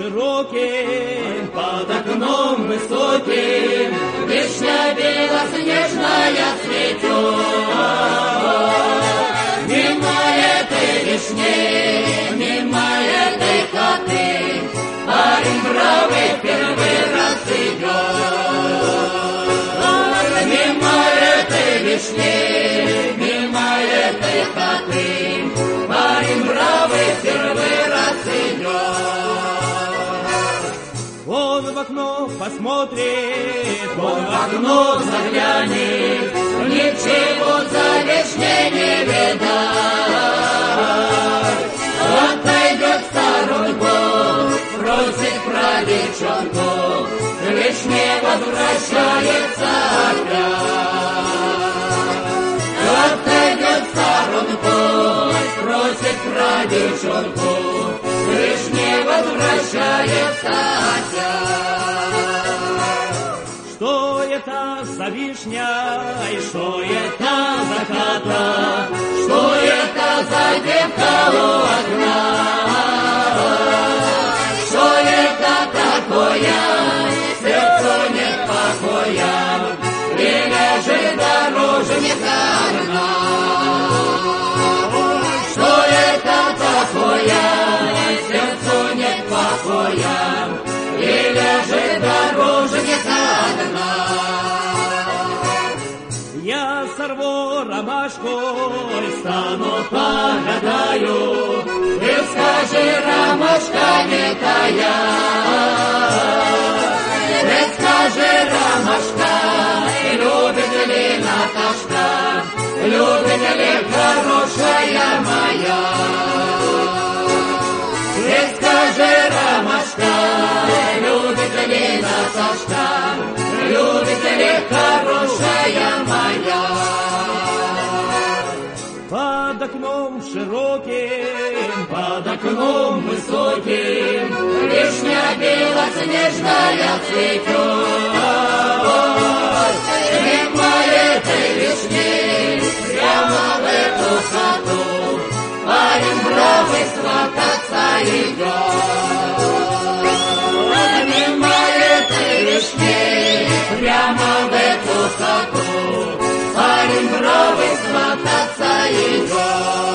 широким, под окном высоким, вишня белоснежная цветет. Мимо этой вишни, мимо этой хаты, парень бравый первый раз идет. Мимо этой вишни, мимо этой хаты, парень бравый первый раз идет. Он в окно посмотрит, он в окно заглянет, ничего за вишней не видать. Отойдет в сторонку, просит про девчонку, к вишне возвращается опять. Отойдет в сторонку, просит про девчонку, к вишне возвращается опять. Что это за вишня, и что это за хата, что это за девка у окна? Что это такое, сердцу нет покоя, и лежит дорожника одна. Что это такое, сердцу нет покоя, и лежит дорожника одна. Я сорву ромашку и стану погадаю, ты скажи, ромашка не тая. Ты скажи, ромашка, любит ли Наташка, любит ли хорошая моя? Ты скажи, ромашка, любит ли Наташка, любит ли хорошая моя? Под окном широким, под окном высоким, вишня белоснежная цветет. Мимо этой вишни, прямо в эту хату, парень бравый свататься идет. Мимо этой вишни, прямо в эту хату, парень бравый свататься идет.